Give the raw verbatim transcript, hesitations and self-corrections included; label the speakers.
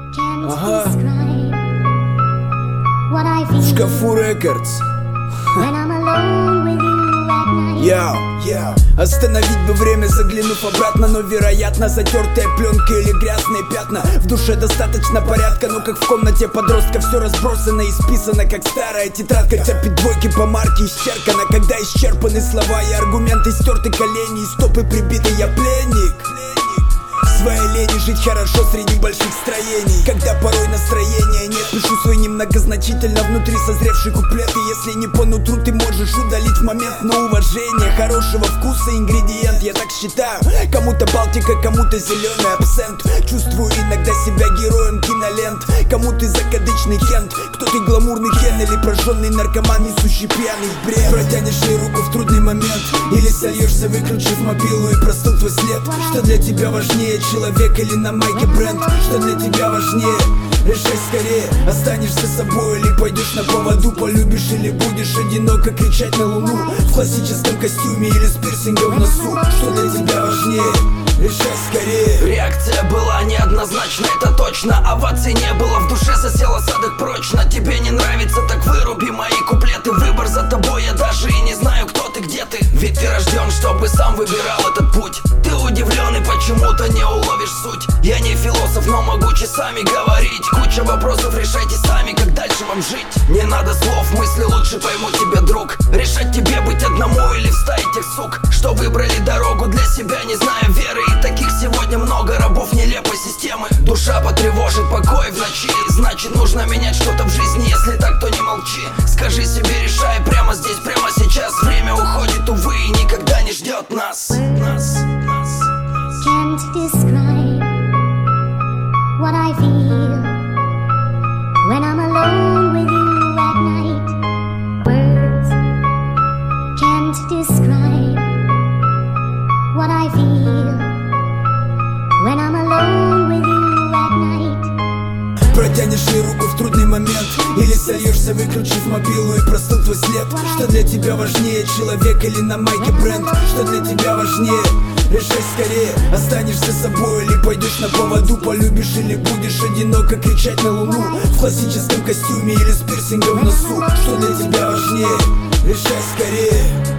Speaker 1: Ага. В шкафу Рекордс. Йоу, йоу. Остановить бы время, заглянув обратно, но вероятно затертая пленка или грязные пятна. В душе достаточно порядка, но как в комнате подростка все разбросано и списано, как старая тетрадка. Терпит двойки по марке исчеркана, когда исчерпаны слова и аргументы, стерты колени и стопы прибиты. Я пленник в своей лени жить хорошо среди больших строений. Когда порой настроения нет, пишу свои немногозначительно внутри созревшие куплеты. Если не по нутру, ты можешь удалить в момент, но уважение хорошего вкуса ингредиент, я так считаю. Кому-то Балтика, кому-то зеленый абсент. Чувствую иногда себя героем кинолент. Кому ты закадычный Кент, кто ты гламурный Кен или прожженный наркоман, несущий пьяный бред. Протянешь ей руку в трудный момент или сольешься, выключив мобилу, и простыл твой след. Что для тебя важнее, человек или на майке бренд? Что для тебя важнее? Решай скорее, останешься собой или пойдешь на поводу. Полюбишь или будешь одиноко кричать на луну в классическом костюме или с пирсингом в носу. Что для тебя важнее? Решай скорее.
Speaker 2: Реакция была неоднозначна, это точно. Оваций не было, в душе засел осадок прочно. Тебе не нравится, так выруби мои куплеты. Выбор за тобой, я даже и не знаю, кто ты, где ты. Ведь ты рожден, чтобы сам выбирал этот путь. Ты удивлен и почему-то не уловишь суть. Я не философ, но могу часами говорить. Куча вопросов, решайте сами, как дальше вам жить. Не надо слов, мысли лучше пойму тебя, друг. Решать тебе быть одному или в стае тех сук, что выбрали дорогу для себя, не зная веры. И таких сегодня много, рабов нелепой системы. Душа потревожит покой в ночи, значит нужно менять что-то в жизни. Если так, то не молчи. Скажи себе, решай прямо здесь, прямо сейчас. Время уходит, увы, и никогда не ждет нас. Нас, нас, нас.
Speaker 3: Can't describe what I feel when I'm alone with you at night. Words can't describe what I feel when I'm alone with you at night.
Speaker 1: Протянешь ей руку в трудный момент или сольешься, выключив мобилу, и простыл твой след. Что для тебя важнее, человек или на майке бренд? Что для тебя важнее? Решай скорее, останешься собой или пойдешь на поводу. Полюбишь или будешь одиноко кричать на луну в классическом костюме или с пирсингом в носу. Что для тебя важнее? Решай скорее.